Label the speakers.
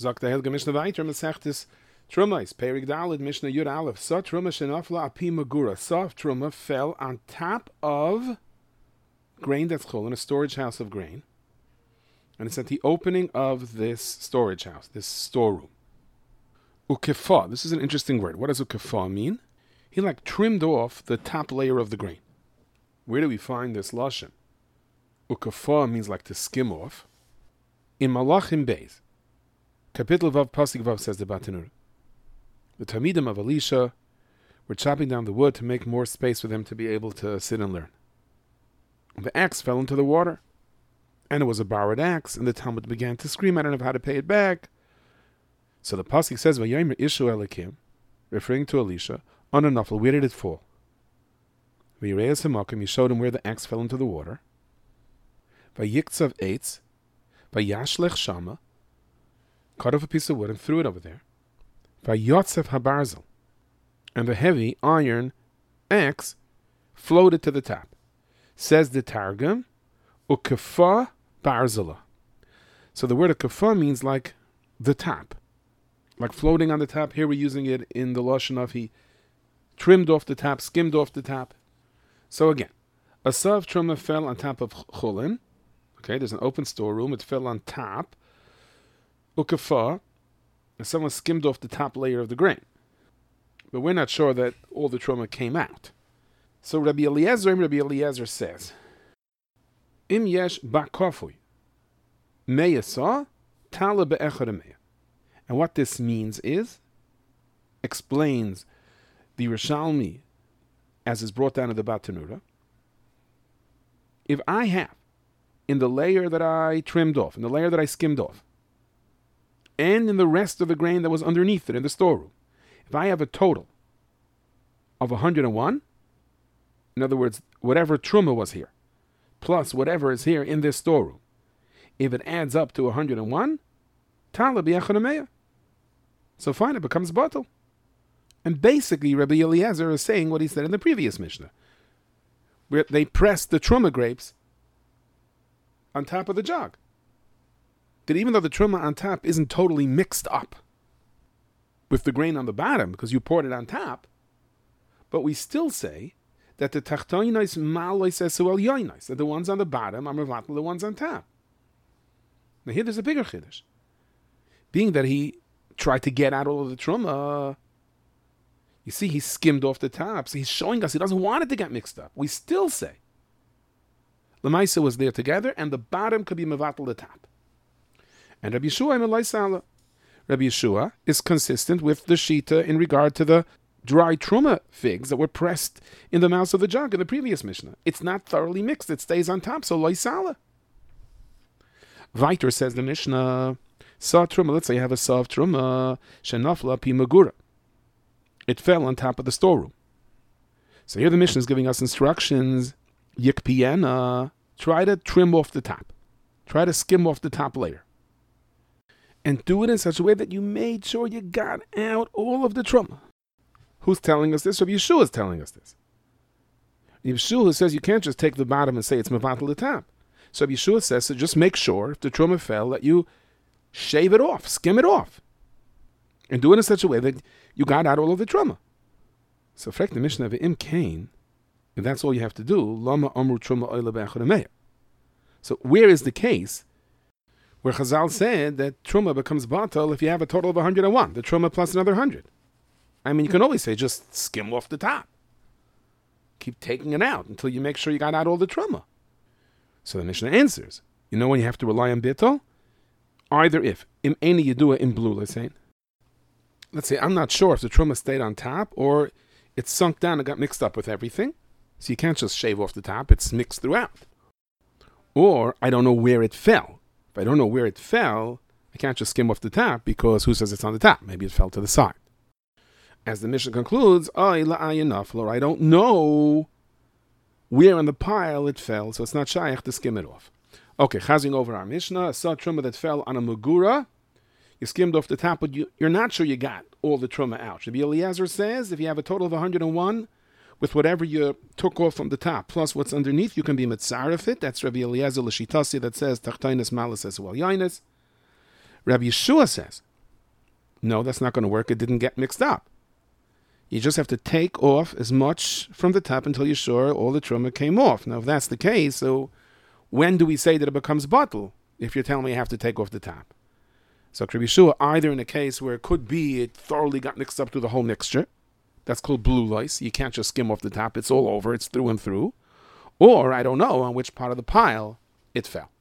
Speaker 1: Sagt der Helge Mishnah weiter, Masechtes Trumais, Perik Daled, Mishnah Yud Aleph, Sa Truma Shenafla Api Magura. Soft Truma fell on top of grain that's chol, in a storage house of grain. And it's at the opening of this storage house, this storeroom. Ukefa, this is an interesting word. What does ukefa mean? He trimmed off the top layer of the grain. Where do we find this lashon? Ukefa means to skim off. In Malachim Beis, Kapitel Vav Pasuk Vav says the Batanur. The Talmidim of Elisha were chopping down the wood to make more space for them to be able to sit and learn. The axe fell into the water. And it was a borrowed axe, and the Talmud began to scream, I don't know how to pay it back. So the Pasuk says, Vayomer Ishu Elikim, referring to Elisha, on a nafel, where did it fall? V'yireis hamakim, he showed him where the axe fell into the water. Vayyiktzav eitz, vayashlech shama, cut off a piece of wood and threw it over there. Vayotzef habarzel, and the heavy iron axe floated to the top. Says the Targum, ukefa barzela. So the word ukefa means the top, floating on the top. Here we're using it in the lashon of he trimmed off the top, skimmed off the top. So again, a sav truma fell on top of chulin. Okay, there's an open storeroom. It fell on top. Ukefa, and someone skimmed off the top layer of the grain. But we're not sure that all the truma came out. So Rabbi Eliezer says, Im yesh ba'kofui, meyasa tala be'echad. And what this means is, explains the Rishalmi, as is brought down in the Batanura, if I have, in the layer that I trimmed off, in the layer that I skimmed off, and in the rest of the grain that was underneath it in the storeroom, if I have a total of 101, in other words, whatever truma was here, plus whatever is here in this storeroom, if it adds up to 101, tala b'yachad. So fine, it becomes batal. And basically, Rabbi Eliezer is saying what he said in the previous Mishnah, where they pressed the truma grapes on top of the jug. That even though the truma on top isn't totally mixed up with the grain on the bottom, because you poured it on top, but we still say that the tachtoinos malois esuel yoinos, that the ones on the bottom are mevatel the ones on top. Now here there's a bigger chiddush. Being that he tried to get out all of the truma, you see he skimmed off the top, so he's showing us he doesn't want it to get mixed up. We still say Lamaisa was there together, and the bottom could be mevatel the top. And Rabbi Yeshua Rabbi Yeshua is consistent with the Shita in regard to the dry truma figs that were pressed in the mouths of the jug in the previous Mishnah. It's not thoroughly mixed. It stays on top, so loisala. Weiter says the Mishnah, Sa truma, let's say you have a sav truma, shenafla pi magura. It fell on top of the storeroom. So here the Mishnah is giving us instructions, yikpiena, try to trim off the top. Try to skim off the top layer. And do it in such a way that you made sure you got out all of the truma. Who's telling us this? Rabbi Yeshua is telling us this. Yeshua says you can't just take the bottom and say it's mevatel the top. So Rabbi Yeshua says, so just make sure if the truma fell that you shave it off, skim it off, and do it in such a way that you got out all of the truma. So frek the Mishnah of Im Kain, if that's all you have to do, lama amru truma oila be'achad. So where is the case where Chazal said that truma becomes batal if you have a total of 101, the truma plus another 100? I mean, you can always say, just skim off the top. Keep taking it out until you make sure you got out all the truma. So the Mishnah answers, you know when you have to rely on bittul? Either if, im eni yedua in blue, let's say, I'm not sure if the truma stayed on top or it sunk down and got mixed up with everything. So you can't just shave off the top, it's mixed throughout. Or, I don't know where it fell. If I don't know where it fell, I can't just skim off the top because who says it's on the top? Maybe it fell to the side. As the Mishnah concludes, I don't know where in the pile it fell, so it's not shaykh to skim it off. Okay, chazing over our Mishnah, a saw truma that fell on a magura, you skimmed off the top, but you're not sure you got all the truma out. Rabbi Eliezer says if you have a total of 101, with whatever you took off from the top, plus what's underneath, you can be mitzaref it. That's Rabbi Eliezer l'shitasi that says, Tachtainis malas as well yainis. Rabbi Yeshua says, No, that's not going to work. It didn't get mixed up. You just have to take off as much from the top until you're sure all the truma came off. Now, if that's the case, so when do we say that it becomes bottle? If you're telling me you have to take off the top. So Rabbi Yeshua, either in a case where it could be it thoroughly got mixed up through the whole mixture, that's called blue lice. You can't just skim off the top. It's all over. It's through and through. Or, I don't know on which part of the pile it fell.